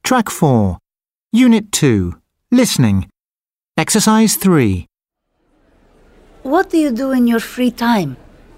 Track 4. Unit 2. Listening. Exercise 3. What do you do in your free time?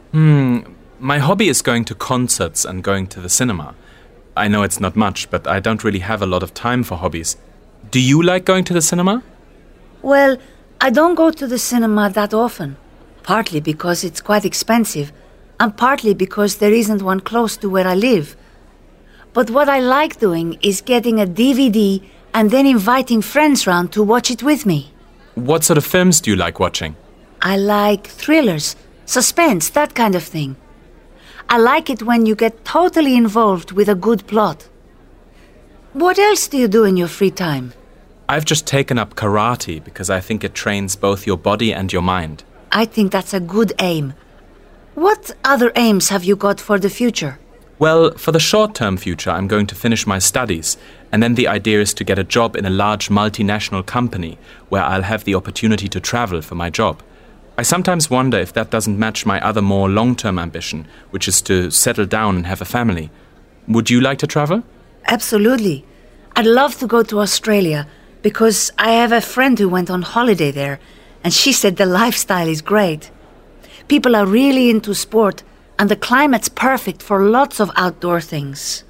My hobby is going to concerts and going to the cinema. I know it's not much, but I don't really have a lot of time for hobbies. Do you like going to the cinema? Well, I don't go to the cinema that often. Partly because it's quite expensive, and partly because there isn't one close to where I live. But what I like doing is getting a DVD and then inviting friends round to watch it with me. What sort of films do you like watching? I like thrillers, suspense, that kind of thing. I like it when you get totally involved with a good plot. What else do you do in your free time? I've just taken up karate because I think it trains both your body and your mind. I think that's a good aim. What other aims have you got for the future? Well, for the short-term future, I'm going to finish my studies, and then the idea is to get a job in a large multinational company where I'll have the opportunity to travel for my job. I sometimes wonder if that doesn't match my other more long-term ambition, which is to settle down and have a family. Would you like to travel? Absolutely. I'd love to go to Australia because I have a friend who went on holiday there, and she said the lifestyle is great. People are really into sport, and the climate's perfect for lots of outdoor things.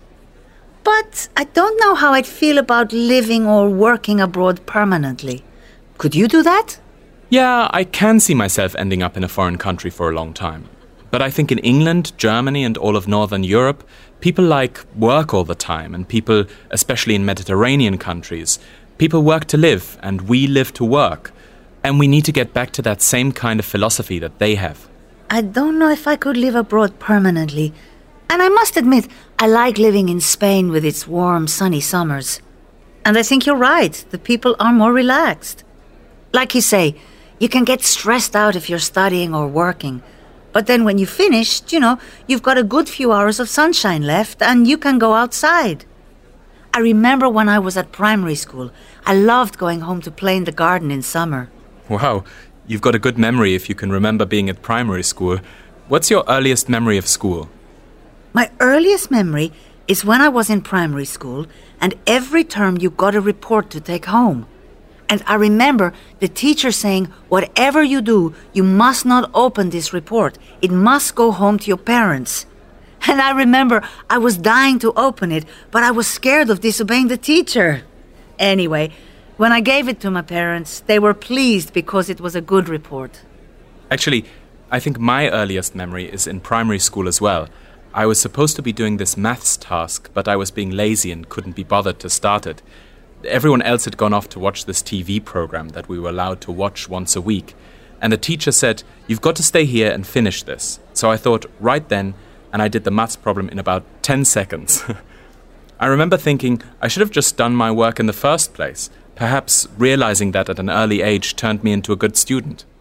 But I don't know how I'd feel about living or working abroad permanently. Could you do that? Yeah, I can see myself ending up in a foreign country for a long time. But I think in England, Germany and all of Northern Europe, people work all the time, and people, especially in Mediterranean countries, people work to live and we live to work. And we need to get back to that same kind of philosophy that they have. I don't know if I could live abroad permanently. And I must admit, I like living in Spain with its warm, sunny summers. And I think you're right, the people are more relaxed. Like you say, you can get stressed out if you're studying or working. But then when you finished, you've got a good few hours of sunshine left and you can go outside. I remember when I was at primary school, I loved going home to play in the garden in summer. Wow, you've got a good memory if you can remember being at primary school. What's your earliest memory of school? My earliest memory is when I was in primary school and every term you got a report to take home. And I remember the teacher saying, whatever you do, you must not open this report. It must go home to your parents. And I remember I was dying to open it, but I was scared of disobeying the teacher. Anyway, when I gave it to my parents, they were pleased because it was a good report. Actually, I think my earliest memory is in primary school as well. I was supposed to be doing this maths task, but I was being lazy and couldn't be bothered to start it. Everyone else had gone off to watch this TV program that we were allowed to watch once a week. And the teacher said, you've got to stay here and finish this. So I thought, right then, and I did the maths problem in about 10 seconds. I remember thinking I should have just done my work in the first place. Perhaps realizing that at an early age turned me into a good student.